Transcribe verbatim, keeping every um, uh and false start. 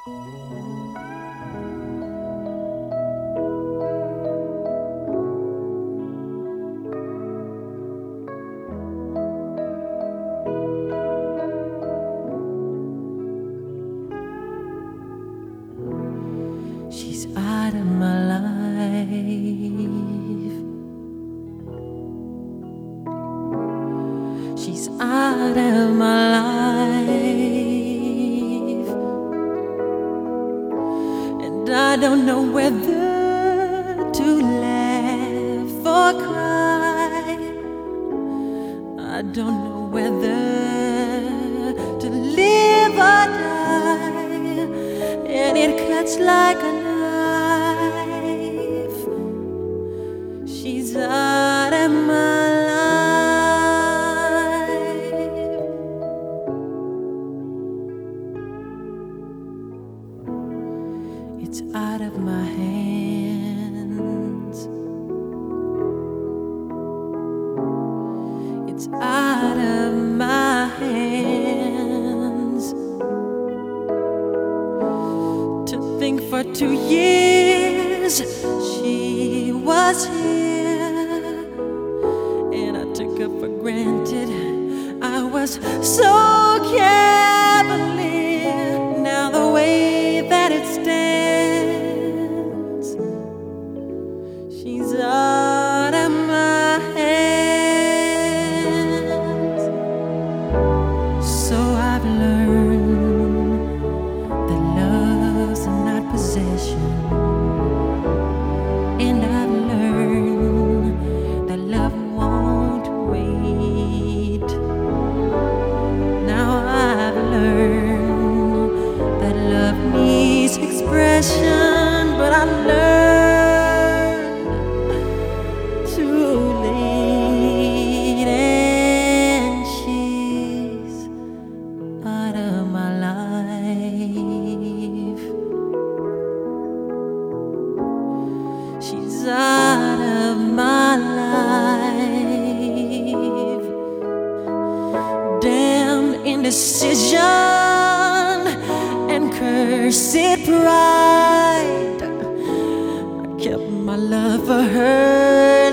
She's out of my life. She's out of my life, and I don't know whether to laugh or cry. I don't know whether to live or die, and it cuts like a knife. She's out of my life. It's out of my hands. It's out of my hands. To think for two years she was here, and I took her for granted. I was so cavalier. Now the way that it stands, she's out of my hands. So I've learned that love's not possession, and I've learned that love won't wait. Now I've learned that love needs expression, but I learned too late, and she's out of my life. She's out of my life. Damn indecision and cursed pride. I kept my love for her,